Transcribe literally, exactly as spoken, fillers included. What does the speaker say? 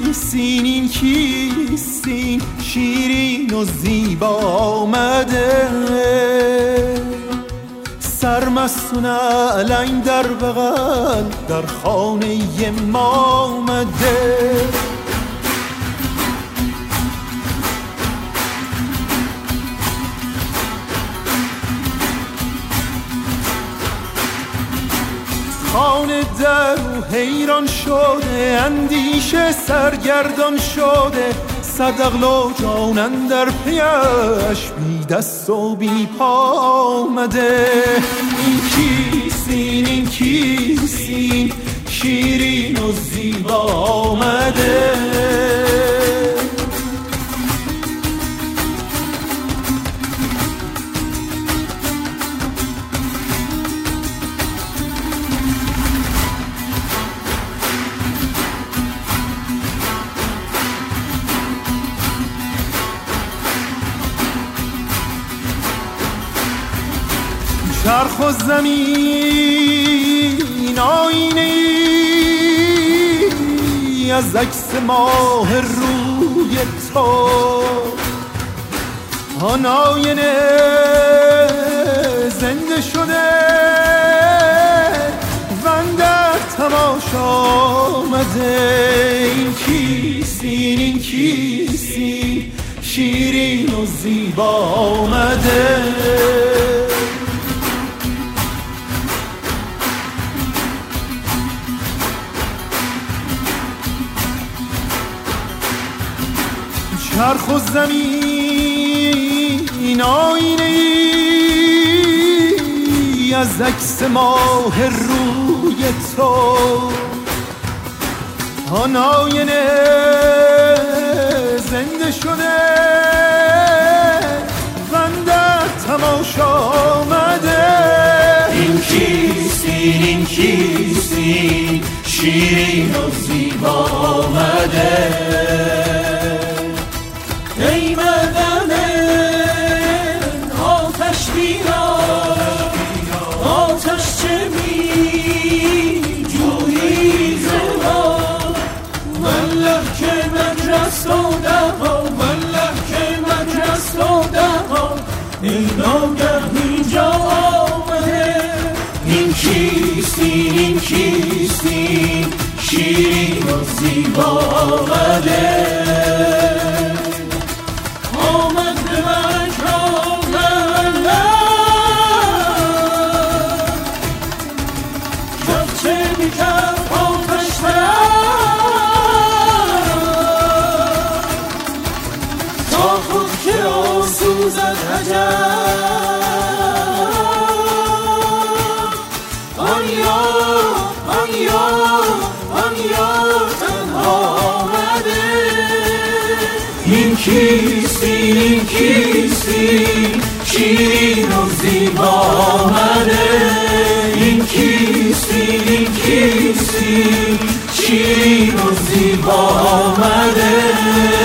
کیستین این کیستین شیرین و زیبا آمده سرمست و نعلین در بغل در خانه ما آمده خانه در و حیران شده اندیشه سرگردان شده صد عقل و جان اندر پیش بی دست و بی پا آمده این کیستین این کیستین شیرین و زیبا آمده چرخ و زمین آینه ای از عکس ماه روی تو آن آینه زنده شده و اندر تماشا آمده این کیستین این کیستین شیرین و زیبا آمده چرخ و زمین آینه ای از عکس ماه روی تو آن آینه زنده شده و اندر تماشا آمده این کیستین این کیستین شیرین و زیبا آمده ای بدن آتش بینا آتش چه می جویی ز ما والله که مجلس داده ها والله که مجلس داده ها ای ناگه اینجا آمده این کیستین این کیستین شیرین و زیبا آمده سوزد عجب آن یار آن یار آن یار تنها آمده این کیستین این کیستین شیرین و زیبا آمده این کیستین این کیستین شیرین و زیبا آمده